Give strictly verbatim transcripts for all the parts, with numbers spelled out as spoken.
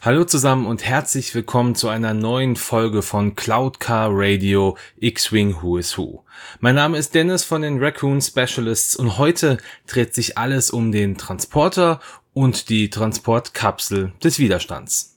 Hallo zusammen und herzlich willkommen zu einer neuen Folge von Cloud Car Radio X-Wing Who is Who. Mein Name ist Dennis von den Raccoon Specialists und heute dreht sich alles um den Transporter und die Transportkapsel des Widerstands.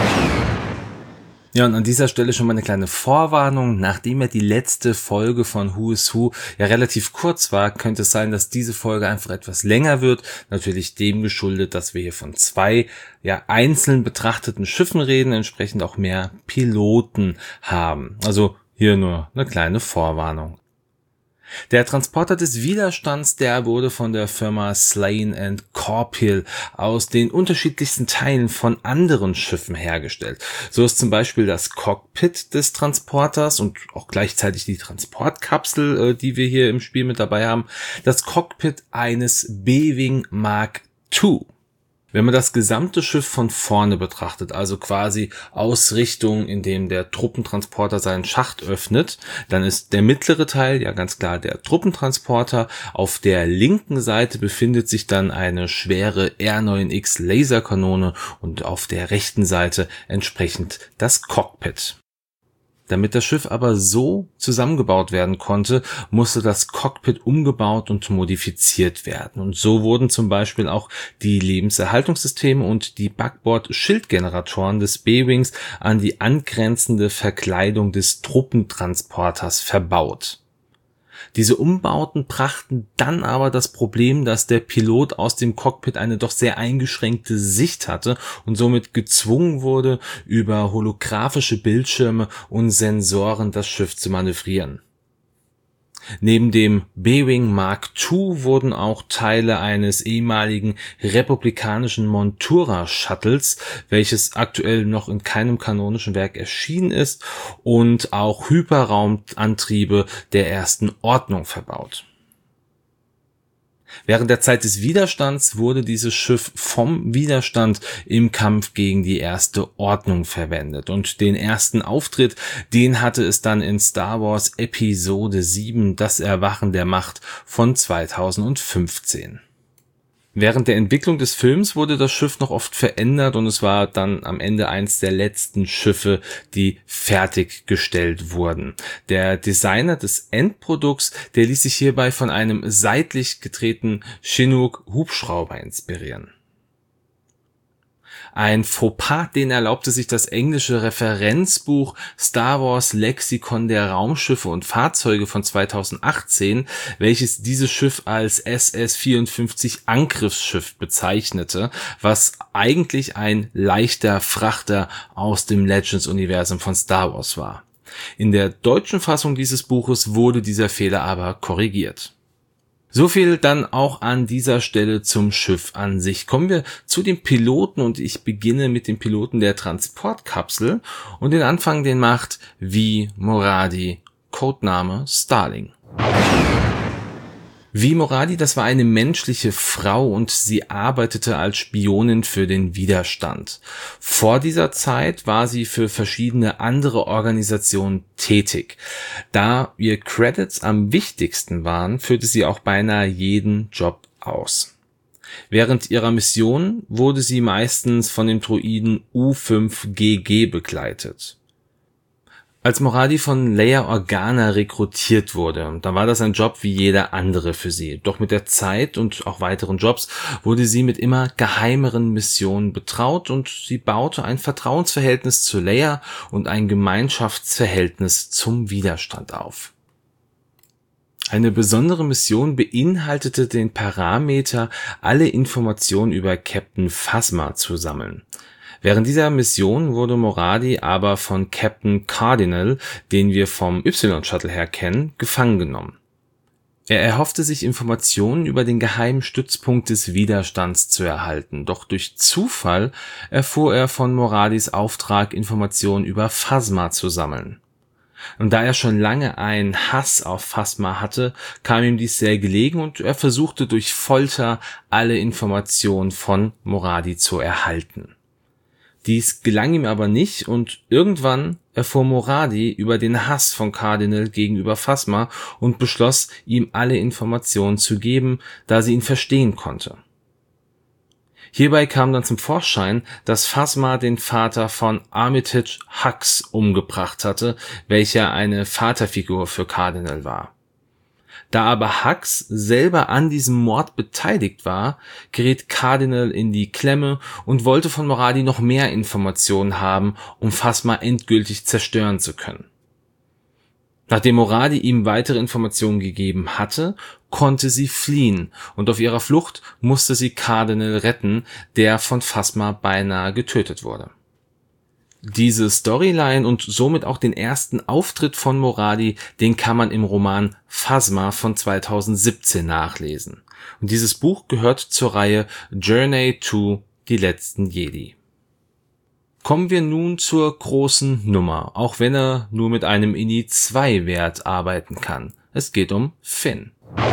Ja, und an dieser Stelle schon mal eine kleine Vorwarnung. Nachdem ja die letzte Folge von Who is Who ja relativ kurz war, könnte es sein, dass diese Folge einfach etwas länger wird. Natürlich dem geschuldet, dass wir hier von zwei ja einzeln betrachteten Schiffen reden, entsprechend auch mehr Piloten haben. Also hier nur eine kleine Vorwarnung. Der Transporter des Widerstands, der wurde von der Firma Slane and Corphill aus den unterschiedlichsten Teilen von anderen Schiffen hergestellt. So ist zum Beispiel das Cockpit des Transporters und auch gleichzeitig die Transportkapsel, die wir hier im Spiel mit dabei haben, das Cockpit eines B-Wing Mark zwei. Wenn man das gesamte Schiff von vorne betrachtet, also quasi aus Richtung, in dem der Truppentransporter seinen Schacht öffnet, dann ist der mittlere Teil ja ganz klar der Truppentransporter. Auf der linken Seite befindet sich dann eine schwere R neun X Laserkanone und auf der rechten Seite entsprechend das Cockpit. Damit das Schiff aber so zusammengebaut werden konnte, musste das Cockpit umgebaut und modifiziert werden. Und so wurden zum Beispiel auch die Lebenserhaltungssysteme und die Backbord-Schildgeneratoren des B-Wings an die angrenzende Verkleidung des Truppentransporters verbaut. Diese Umbauten brachten dann aber das Problem, dass der Pilot aus dem Cockpit eine doch sehr eingeschränkte Sicht hatte und somit gezwungen wurde, über holographische Bildschirme und Sensoren das Schiff zu manövrieren. Neben dem B-Wing Mark zwei wurden auch Teile eines ehemaligen republikanischen Montura-Shuttles, welches aktuell noch in keinem kanonischen Werk erschienen ist, und auch Hyperraumantriebe der ersten Ordnung verbaut. Während der Zeit des Widerstands wurde dieses Schiff vom Widerstand im Kampf gegen die erste Ordnung verwendet und den ersten Auftritt, den hatte es dann in Star Wars Episode sieben, das Erwachen der Macht von zweitausendfünfzehn. Während der Entwicklung des Films wurde das Schiff noch oft verändert und es war dann am Ende eins der letzten Schiffe, die fertiggestellt wurden. Der Designer des Endprodukts, der ließ sich hierbei von einem seitlich gedrehten Chinook-Hubschrauber inspirieren. Ein Fauxpas, den erlaubte sich das englische Referenzbuch Star Wars Lexikon der Raumschiffe und Fahrzeuge von zweitausendachtzehn, welches dieses Schiff als S S vierundfünfzig Angriffsschiff bezeichnete, was eigentlich ein leichter Frachter aus dem Legends-Universum von Star Wars war. In der deutschen Fassung dieses Buches wurde dieser Fehler aber korrigiert. So viel dann auch an dieser Stelle zum Schiff an sich. Kommen wir zu den Piloten und ich beginne mit dem Piloten der Transportkapsel und den Anfang, den macht Vi Moradi, Codename Starling. Vi Moradi, das war eine menschliche Frau und sie arbeitete als Spionin für den Widerstand. Vor dieser Zeit war sie für verschiedene andere Organisationen tätig. Da ihr Credits am wichtigsten waren, führte sie auch beinahe jeden Job aus. Während ihrer Mission wurde sie meistens von dem Droiden U fünf G G begleitet. Als Moradi von Leia Organa rekrutiert wurde, da war das ein Job wie jeder andere für sie. Doch mit der Zeit und auch weiteren Jobs wurde sie mit immer geheimeren Missionen betraut und sie baute ein Vertrauensverhältnis zu Leia und ein Gemeinschaftsverhältnis zum Widerstand auf. Eine besondere Mission beinhaltete den Parameter, alle Informationen über Captain Phasma zu sammeln. Während dieser Mission wurde Moradi aber von Captain Cardinal, den wir vom Y-Shuttle her kennen, gefangen genommen. Er erhoffte sich Informationen über den geheimen Stützpunkt des Widerstands zu erhalten, doch durch Zufall erfuhr er von Moradis Auftrag, Informationen über Phasma zu sammeln. Und da er schon lange einen Hass auf Phasma hatte, kam ihm dies sehr gelegen und er versuchte durch Folter alle Informationen von Moradi zu erhalten. Dies gelang ihm aber nicht und irgendwann erfuhr Moradi über den Hass von Cardinal gegenüber Phasma und beschloss, ihm alle Informationen zu geben, da sie ihn verstehen konnte. Hierbei kam dann zum Vorschein, dass Phasma den Vater von Armitage Hux umgebracht hatte, welcher eine Vaterfigur für Cardinal war. Da aber Hux selber an diesem Mord beteiligt war, gerät Cardinal in die Klemme und wollte von Moradi noch mehr Informationen haben, um Phasma endgültig zerstören zu können. Nachdem Moradi ihm weitere Informationen gegeben hatte, konnte sie fliehen und auf ihrer Flucht musste sie Cardinal retten, der von Phasma beinahe getötet wurde. Diese Storyline und somit auch den ersten Auftritt von Moradi, den kann man im Roman Phasma von zweitausendsiebzehn nachlesen. Und dieses Buch gehört zur Reihe Journey to Die letzten Jedi. Kommen wir nun zur großen Nummer, auch wenn er nur mit einem I N I zwei Wert arbeiten kann. Es geht um Finn.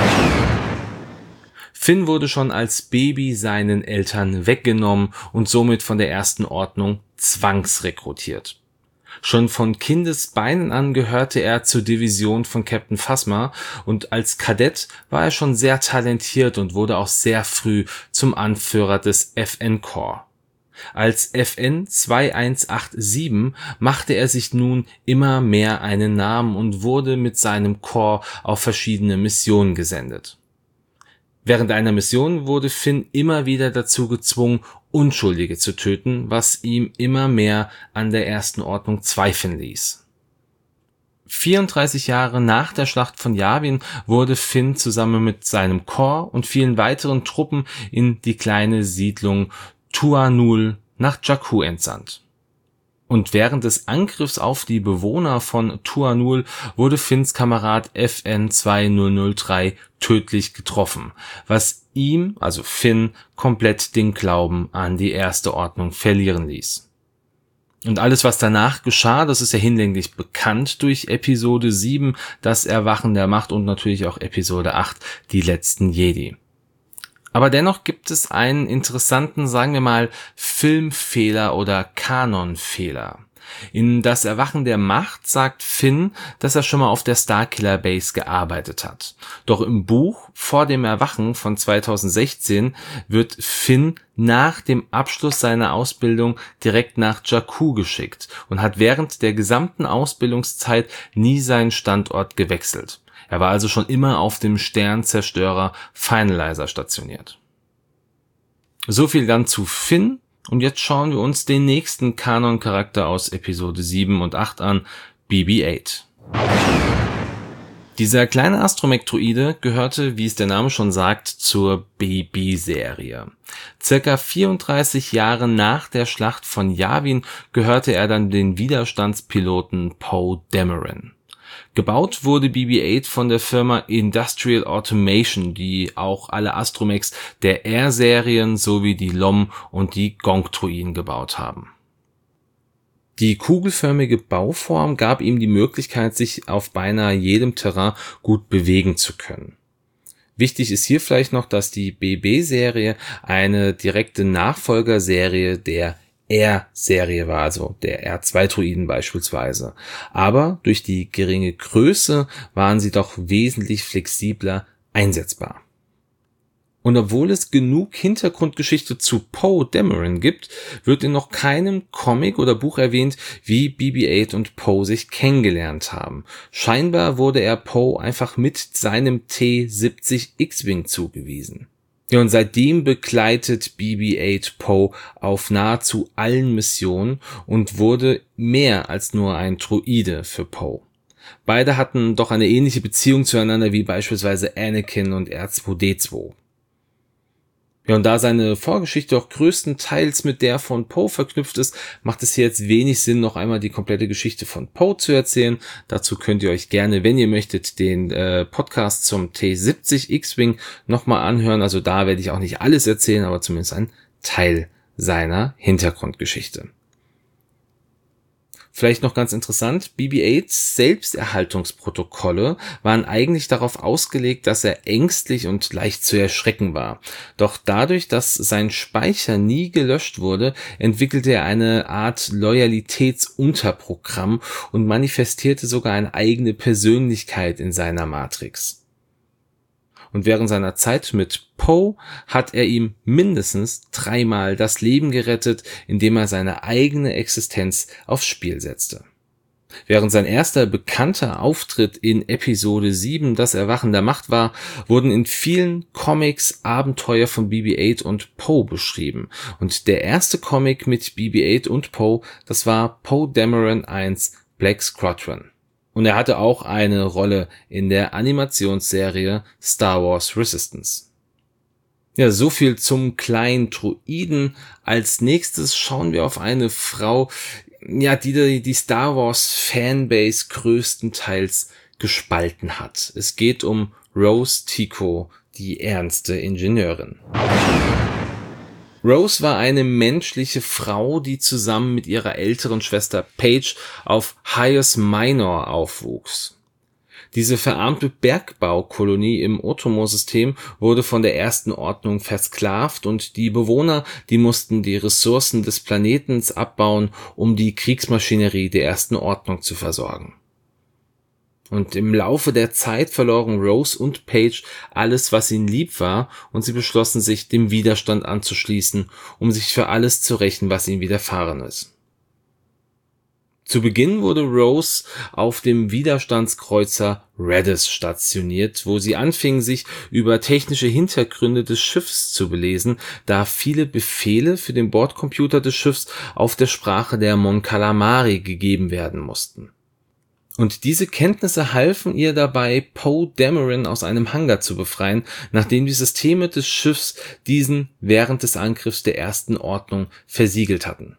Finn wurde schon als Baby seinen Eltern weggenommen und somit von der Ersten Ordnung zwangsrekrutiert. Schon von Kindesbeinen an gehörte er zur Division von Captain Phasma und als Kadett war er schon sehr talentiert und wurde auch sehr früh zum Anführer des F N-Corps. Als F N zweitausendeinhundertsiebenundachtzig machte er sich nun immer mehr einen Namen und wurde mit seinem Corps auf verschiedene Missionen gesendet. Während einer Mission wurde Finn immer wieder dazu gezwungen, Unschuldige zu töten, was ihm immer mehr an der Ersten Ordnung zweifeln ließ. vierunddreißig Jahre nach der Schlacht von Yavin wurde Finn zusammen mit seinem Corps und vielen weiteren Truppen in die kleine Siedlung Tu'a Nul nach Jakku entsandt. Und während des Angriffs auf die Bewohner von Tu'a Nul wurde Finns Kamerad F N zweitausenddrei tödlich getroffen, was ihm, also Finn, komplett den Glauben an die Erste Ordnung verlieren ließ. Und alles, was danach geschah, das ist ja hinlänglich bekannt durch Episode sieben, das Erwachen der Macht und natürlich auch Episode acht, die letzten Jedi. Aber dennoch gibt es einen interessanten, sagen wir mal, Filmfehler oder Kanonfehler. In Das Erwachen der Macht sagt Finn, dass er schon mal auf der Starkiller Base gearbeitet hat. Doch im Buch Vor dem Erwachen von zweitausendsechzehn wird Finn nach dem Abschluss seiner Ausbildung direkt nach Jakku geschickt und hat während der gesamten Ausbildungszeit nie seinen Standort gewechselt. Er war also schon immer auf dem Sternzerstörer Finalizer stationiert. So viel dann zu Finn. Und jetzt schauen wir uns den nächsten Kanon-Charakter aus Episode sieben und acht an, B B acht. Dieser kleine Astromech-Droide gehörte, wie es der Name schon sagt, zur B B-Serie. Circa vierunddreißig Jahre nach der Schlacht von Yavin gehörte er dann den Widerstandspiloten Poe Dameron. Gebaut wurde B B acht von der Firma Industrial Automation, die auch alle Astromechs der R-Serien sowie die L O M und die Gonk-Droiden gebaut haben. Die kugelförmige Bauform gab ihm die Möglichkeit, sich auf beinahe jedem Terrain gut bewegen zu können. Wichtig ist hier vielleicht noch, dass die B B-Serie eine direkte Nachfolgerserie der R-Serie war, also der R zwei Droiden beispielsweise. Aber durch die geringe Größe waren sie doch wesentlich flexibler einsetzbar. Und obwohl es genug Hintergrundgeschichte zu Poe Dameron gibt, wird in noch keinem Comic oder Buch erwähnt, wie B B acht und Poe sich kennengelernt haben. Scheinbar wurde er Poe einfach mit seinem T siebzig X-Wing zugewiesen. Ja, und seitdem begleitet B B acht Poe auf nahezu allen Missionen und wurde mehr als nur ein Droide für Poe. Beide hatten doch eine ähnliche Beziehung zueinander wie beispielsweise Anakin und R zwei D zwei. Ja, und da seine Vorgeschichte auch größtenteils mit der von Poe verknüpft ist, macht es hier jetzt wenig Sinn, noch einmal die komplette Geschichte von Poe zu erzählen. Dazu könnt ihr euch gerne, wenn ihr möchtet, den äh, Podcast zum T siebzig X-Wing nochmal anhören. Also da werde ich auch nicht alles erzählen, aber zumindest einen Teil seiner Hintergrundgeschichte. Vielleicht noch ganz interessant, B B achts Selbsterhaltungsprotokolle waren eigentlich darauf ausgelegt, dass er ängstlich und leicht zu erschrecken war. Doch dadurch, dass sein Speicher nie gelöscht wurde, entwickelte er eine Art Loyalitätsunterprogramm und manifestierte sogar eine eigene Persönlichkeit in seiner Matrix. Und während seiner Zeit mit Poe hat er ihm mindestens dreimal das Leben gerettet, indem er seine eigene Existenz aufs Spiel setzte. Während sein erster bekannter Auftritt in Episode sieben das Erwachen der Macht war, wurden in vielen Comics Abenteuer von B B acht und Poe beschrieben. Und der erste Comic mit B B acht und Poe, das war Poe Dameron eins Black Squadron. Und er hatte auch eine Rolle in der Animationsserie Star Wars Resistance. Ja, so viel zum kleinen Droiden. Als nächstes schauen wir auf eine Frau, ja, die die Star Wars Fanbase größtenteils gespalten hat. Es geht um Rose Tico, die ernste Ingenieurin. Rose war eine menschliche Frau, die zusammen mit ihrer älteren Schwester Paige auf Hyos Minor aufwuchs. Diese verarmte Bergbaukolonie im Otomo-System wurde von der Ersten Ordnung versklavt und die Bewohner, die mussten die Ressourcen des Planetens abbauen, um die Kriegsmaschinerie der Ersten Ordnung zu versorgen. Und im Laufe der Zeit verloren Rose und Paige alles, was ihnen lieb war, und sie beschlossen sich, dem Widerstand anzuschließen, um sich für alles zu rächen, was ihnen widerfahren ist. Zu Beginn wurde Rose auf dem Widerstandskreuzer Redis stationiert, wo sie anfing, sich über technische Hintergründe des Schiffs zu belesen, da viele Befehle für den Bordcomputer des Schiffs auf der Sprache der Mon Calamari gegeben werden mussten. Und diese Kenntnisse halfen ihr dabei, Poe Dameron aus einem Hangar zu befreien, nachdem die Systeme des Schiffs diesen während des Angriffs der Ersten Ordnung versiegelt hatten.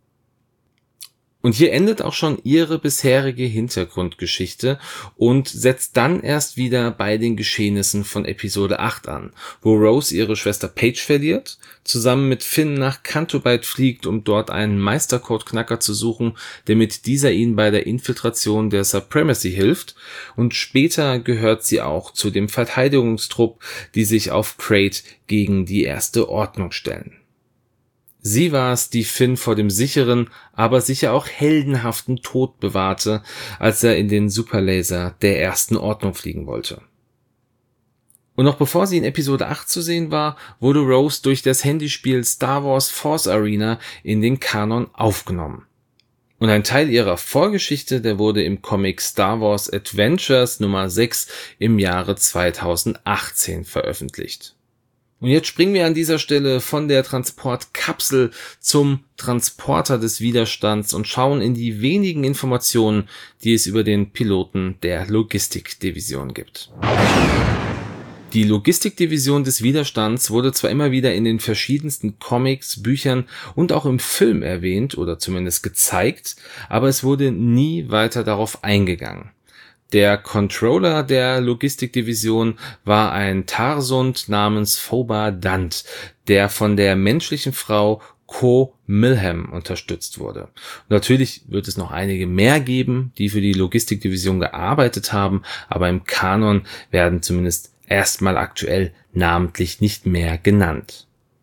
Und hier endet auch schon ihre bisherige Hintergrundgeschichte und setzt dann erst wieder bei den Geschehnissen von Episode acht an, wo Rose ihre Schwester Paige verliert, zusammen mit Finn nach Canto Bight fliegt, um dort einen Meistercode-Knacker zu suchen, damit dieser ihnen bei der Infiltration der Supremacy hilft, und später gehört sie auch zu dem Verteidigungstrupp, die sich auf Crait gegen die Erste Ordnung stellen. Sie war es, die Finn vor dem sicheren, aber sicher auch heldenhaften Tod bewahrte, als er in den Superlaser der Ersten Ordnung fliegen wollte. Und noch bevor sie in Episode acht zu sehen war, wurde Rose durch das Handyspiel Star Wars Force Arena in den Kanon aufgenommen. Und ein Teil ihrer Vorgeschichte, der wurde im Comic Star Wars Adventures Nummer sechs im Jahre zweitausendachtzehn veröffentlicht. Und jetzt springen wir an dieser Stelle von der Transportkapsel zum Transporter des Widerstands und schauen in die wenigen Informationen, die es über den Piloten der Logistikdivision gibt. Die Logistikdivision des Widerstands wurde zwar immer wieder in den verschiedensten Comics, Büchern und auch im Film erwähnt oder zumindest gezeigt, aber es wurde nie weiter darauf eingegangen. Der Controller der Logistikdivision war ein Tarsund namens Foba Dant, der von der menschlichen Frau Co Milham unterstützt wurde. Und natürlich wird es noch einige mehr geben, die für die Logistikdivision gearbeitet haben, aber im Kanon werden zumindest erstmal aktuell namentlich nicht mehr genannt.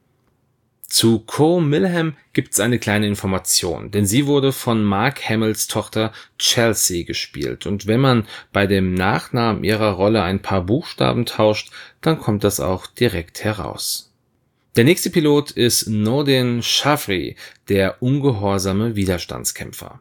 Zu Co Milham gibt's eine kleine Information, denn sie wurde von Mark Hamills Tochter Chelsea gespielt, und wenn man bei dem Nachnamen ihrer Rolle ein paar Buchstaben tauscht, dann kommt das auch direkt heraus. Der nächste Pilot ist Nordin Shafri, der ungehorsame Widerstandskämpfer.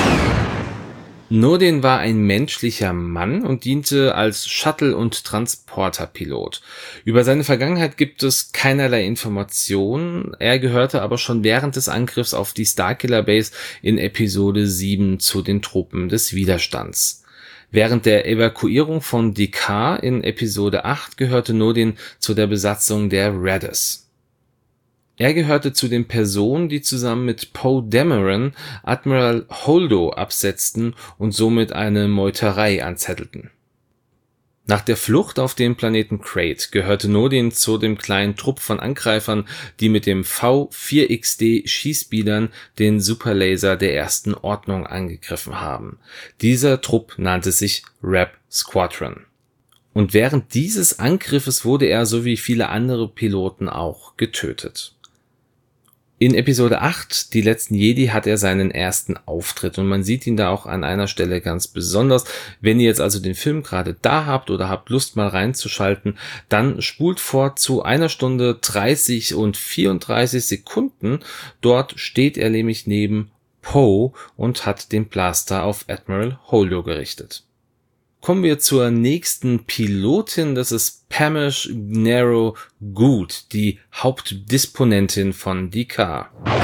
Nordin war ein menschlicher Mann und diente als Shuttle- und Transporterpilot. Über seine Vergangenheit gibt es keinerlei Informationen, er gehörte aber schon während des Angriffs auf die Starkiller Base in Episode sieben zu den Truppen des Widerstands. Während der Evakuierung von D'Qar in Episode acht gehörte Nordin zu der Besatzung der Redis. Er gehörte zu den Personen, die zusammen mit Poe Dameron Admiral Holdo absetzten und somit eine Meuterei anzettelten. Nach der Flucht auf den Planeten Crait gehörte Nordin zu dem kleinen Trupp von Angreifern, die mit dem V vier X D Schießbiedern den Superlaser der Ersten Ordnung angegriffen haben. Dieser Trupp nannte sich Rep Squadron. Und während dieses Angriffes wurde er sowie viele andere Piloten auch getötet. In Episode acht, Die letzten Jedi, hat er seinen ersten Auftritt und man sieht ihn da auch an einer Stelle ganz besonders. Wenn ihr jetzt also den Film gerade da habt oder habt Lust mal reinzuschalten, dann spult vor zu einer Stunde dreißig und vierunddreißig Sekunden. Dort steht er nämlich neben Poe und hat den Blaster auf Admiral Holdo gerichtet. Kommen wir zur nächsten Pilotin, das ist Pamish Gnero Good, die Hauptdisponentin von D K.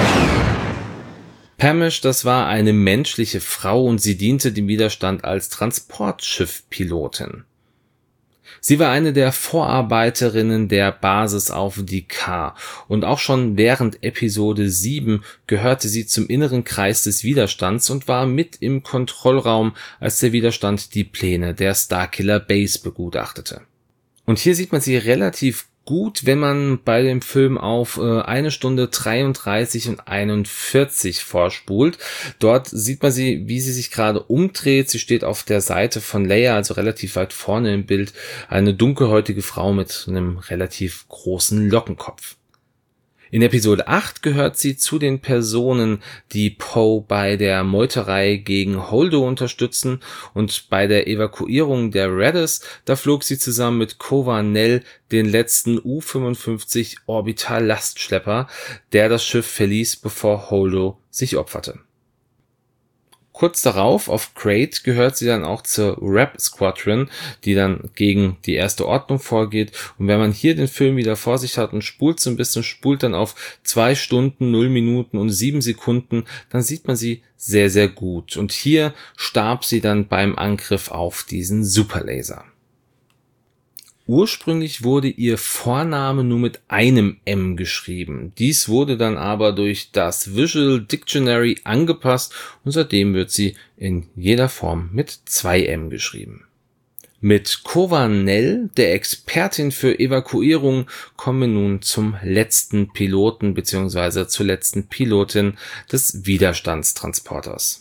Pamish, das war eine menschliche Frau und sie diente dem Widerstand als Transportschiffpilotin. Sie war eine der Vorarbeiterinnen der Basis auf D K und auch schon während Episode sieben gehörte sie zum inneren Kreis des Widerstands und war mit im Kontrollraum, als der Widerstand die Pläne der Starkiller Base begutachtete. Und hier sieht man sie relativ gut, wenn man bei dem Film auf äh, eine Stunde dreiunddreißig und einundvierzig vorspult. Dort sieht man sie, wie sie sich gerade umdreht. Sie steht auf der Seite von Leia, also relativ weit vorne im Bild. Eine dunkelhäutige Frau mit einem relativ großen Lockenkopf. In Episode acht gehört sie zu den Personen, die Poe bei der Meuterei gegen Holdo unterstützen, und bei der Evakuierung der Raddus, da flog sie zusammen mit Kova Nell den letzten U fünfundfünfzig Orbital-Lastschlepper, der das Schiff verließ, bevor Holdo sich opferte. Kurz darauf, auf Crait, gehört sie dann auch zur Rap Squadron, die dann gegen die Erste Ordnung vorgeht. Und wenn man hier den Film wieder vor sich hat und spult so ein bisschen, spult dann auf zwei Stunden, null Minuten und sieben Sekunden, dann sieht man sie sehr, sehr gut. Und hier starb sie dann beim Angriff auf diesen Superlaser. Ursprünglich wurde ihr Vorname nur mit einem M geschrieben. Dies wurde dann aber durch das Visual Dictionary angepasst und seitdem wird sie in jeder Form mit zwei M geschrieben. Mit Kova Nell, der Expertin für Evakuierung, kommen wir nun zum letzten Piloten bzw. zur letzten Pilotin des Widerstandstransporters.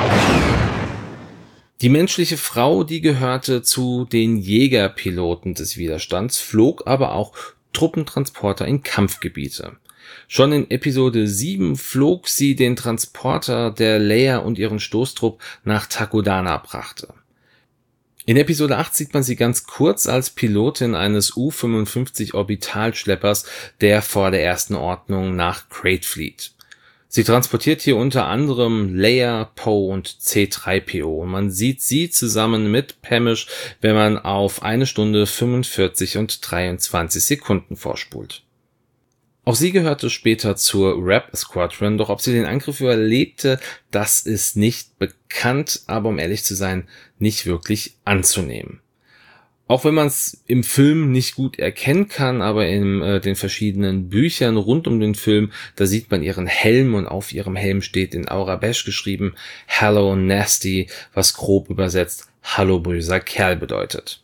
Die menschliche Frau, die gehörte zu den Jägerpiloten des Widerstands, flog aber auch Truppentransporter in Kampfgebiete. Schon in Episode sieben flog sie den Transporter, der Leia und ihren Stoßtrupp nach Takodana brachte. In Episode acht sieht man sie ganz kurz als Pilotin eines U fünfundfünfzig Orbitalschleppers, der vor der Ersten Ordnung nach Crait flieht. Sie transportiert hier unter anderem Leia, Poe und C drei P O. Und man sieht sie zusammen mit Pamish, wenn man auf eine Stunde fünfundvierzig und dreiundzwanzig Sekunden vorspult. Auch sie gehörte später zur Rap Squadron, doch ob sie den Angriff überlebte, das ist nicht bekannt, aber um ehrlich zu sein, nicht wirklich anzunehmen. Auch wenn man es im Film nicht gut erkennen kann, aber in äh, den verschiedenen Büchern rund um den Film, da sieht man ihren Helm und auf ihrem Helm steht in Aurabesh geschrieben Hello Nasty, was grob übersetzt Hallo böser Kerl bedeutet.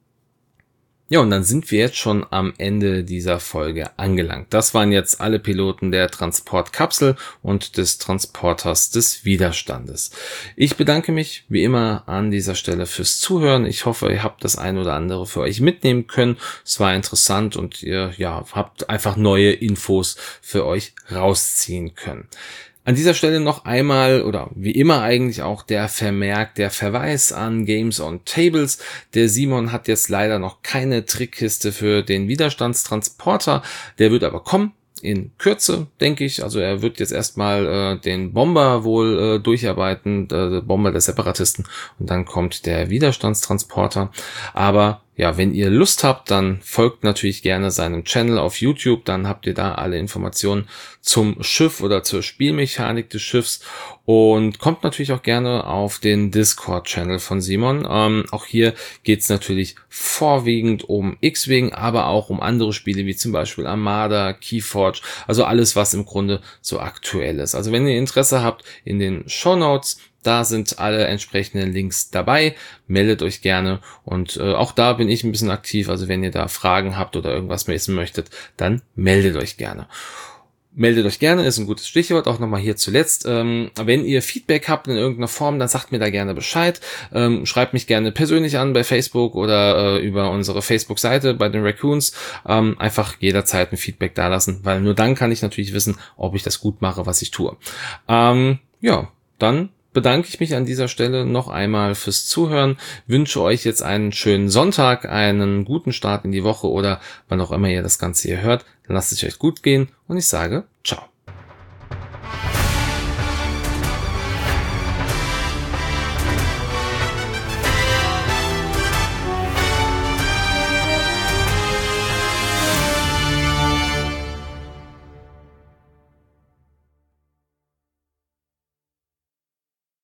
Ja, und dann sind wir jetzt schon am Ende dieser Folge angelangt. Das waren jetzt alle Piloten der Transportkapsel und des Transporters des Widerstandes. Ich bedanke mich wie immer an dieser Stelle fürs Zuhören. Ich hoffe, ihr habt das ein oder andere für euch mitnehmen können. Es war interessant und ihr ja habt einfach neue Infos für euch rausziehen können. An dieser Stelle noch einmal oder wie immer eigentlich auch der Vermerk, der Verweis an Games on Tables. Der Simon hat jetzt leider noch keine Trickkiste für den Widerstandstransporter, der wird aber kommen. In Kürze, denke ich. Also er wird jetzt erstmal äh, den Bomber wohl äh, durcharbeiten, äh, Bomber der Separatisten, und dann kommt der Widerstandstransporter. Aber ja, wenn ihr Lust habt, dann folgt natürlich gerne seinem Channel auf YouTube, dann habt ihr da alle Informationen zum Schiff oder zur Spielmechanik des Schiffs und kommt natürlich auch gerne auf den Discord-Channel von Simon. Ähm, auch hier geht's natürlich vorwiegend um X-Wing, aber auch um andere Spiele wie zum Beispiel Armada, Keyforge, also alles, was im Grunde so aktuell ist. Also wenn ihr Interesse habt, in den Shownotes, da sind alle entsprechenden Links dabei. Meldet euch gerne und äh, auch da bin ich ein bisschen aktiv. Also wenn ihr da Fragen habt oder irgendwas wissen möchtet, dann meldet euch gerne. meldet euch gerne, ist ein gutes Stichwort, auch nochmal hier zuletzt. Ähm, wenn ihr Feedback habt in irgendeiner Form, dann sagt mir da gerne Bescheid. Ähm, schreibt mich gerne persönlich an bei Facebook oder äh, über unsere Facebook-Seite bei den Raccoons. Ähm, einfach jederzeit ein Feedback dalassen, weil nur dann kann ich natürlich wissen, ob ich das gut mache, was ich tue. Ähm, ja, dann bedanke ich mich an dieser Stelle noch einmal fürs Zuhören, wünsche euch jetzt einen schönen Sonntag, einen guten Start in die Woche oder wann auch immer ihr das Ganze hier hört. Dann lasst es euch gut gehen und ich sage ciao.